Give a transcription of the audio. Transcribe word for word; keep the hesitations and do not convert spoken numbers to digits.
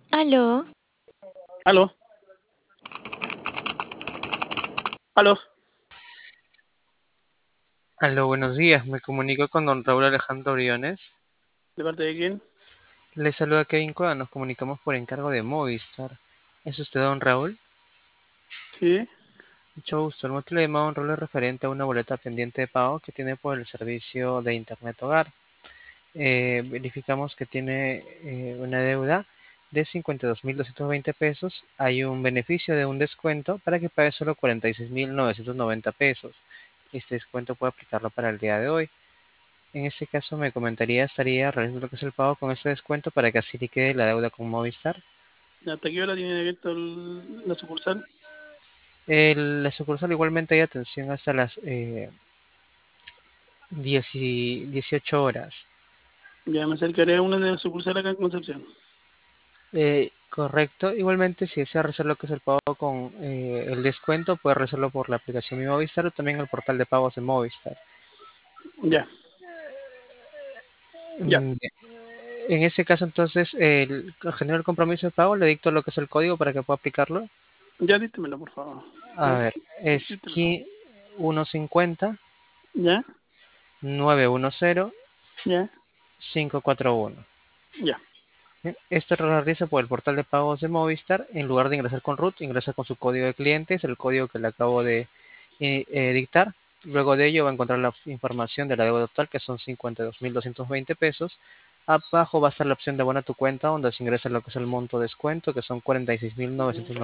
Aló, Aló, aló, Aló, buenos días. Me comunico con don Raúl Alejandro Briones. ¿de parte de quién? Le saluda Kevin Cueva. Nos comunicamos por encargo de Movistar. ¿Es usted don Raúl? Sí, Mucho gusto. El motivo de llamado don Raúl es referente a una boleta pendiente de pago que tiene por el servicio de Internet Hogar. Eh, verificamos que tiene eh, una deuda de cincuenta y dos mil doscientos veinte pesos. Hay un beneficio de un descuento para que pague solo cuarenta y seis mil novecientos noventa pesos. Este descuento puede aplicarlo para el día de hoy. En ese caso, me comentaría, estaría realizando lo que es el pago con ese descuento para que así liquide la deuda con Movistar. ¿hasta qué hora tiene abierto el- la sucursal? El- la sucursal igualmente hay atención hasta las eh, diez y dieciocho horas. Ya me acercaré a una de las sucursales acá en Concepción. Eh, correcto. Igualmente, si desea realizar lo que es el pago con eh, el descuento, puede realizarlo por la aplicación Mi Movistar o también el portal de pagos de Movistar. Ya, ya, Mm, En ese caso, entonces, el, genero el compromiso de pago, le dicto lo que es el código para que pueda aplicarlo. ya dístemelo, por favor. A ¿Ya? ver, es Dístemelo. K uno cincuenta ¿Ya? nueve uno cero ¿Ya? cinco cuatro uno. Ya. Bien, esto lo realiza por el portal de pagos de Movistar. En lugar de ingresar con root, ingresa con su código de cliente, es el código que le acabo de eh, eh, dictar. Luego de ello va a encontrar la información de la deuda total, que son cincuenta y dos mil doscientos veinte pesos. Abajo va a estar la opción de abona tu cuenta, donde se ingresa lo que es el monto de descuento, que son cuarenta y seis mil novecientos noventa.